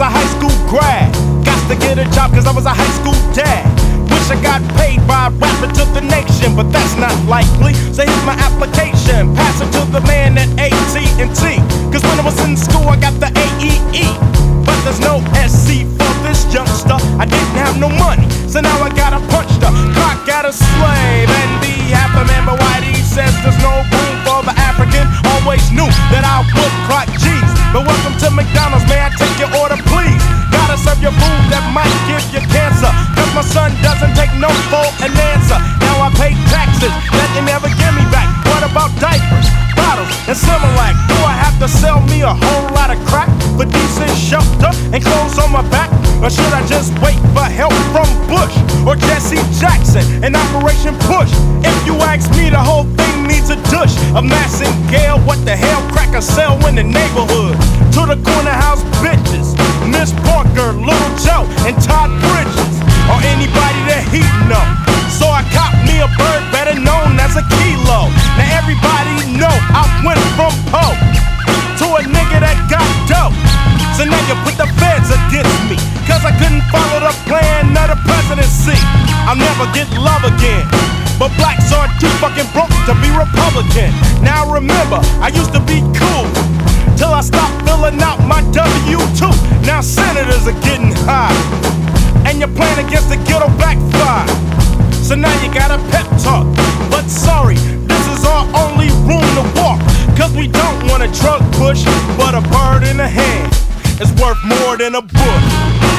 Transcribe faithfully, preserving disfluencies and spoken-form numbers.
a high school grad. Got to get a job cause I was a high school dad. Wish I got paid by rapping to the nation, but that's not likely. So here's my application, pass it to the man at A T and T. Cause when I was in school I got the A E E, but there's no S C for this youngster. I didn't have no money, so now I gotta punch the clock at a slave and be happy man. But Whitey says there's no room for the African. Always knew that I would clock G's. But welcome to McDonald's, may I take your order please? Gotta serve your food that might give you cancer, cause my son doesn't take no for an answer. Now I pay taxes that they never give me back. What about diapers, bottles, and Similac? Do I have to sell me a whole lot of crack for decent shelter and clothes on my back? Or should I just wait for help from Bush or Jesse Jackson and Operation Push? If you ask me, the whole thing needs a douche of Massingale. What the hell crack a sell in the neighborhood? To the corner house bitches, Miss Parker, Little Joe, and Todd Bridges, or anybody that he know. So I cop me a bird better known as a kilo. Now everybody know I went from Poe to a nigga that got dope. So now you put the feds against me, cause I couldn't follow the plan of the presidency. I'll never get love again, but blacks are too fucking broke to be Republican. Now remember, I used to be cool till I stopped filling out my W two. Now senators are getting high, and you're playing against the ghetto backfire. So now you got a pep talk, but sorry, this is our only room to walk. Cause we don't want a drug push, but a bird in the hand is worth more than a bush.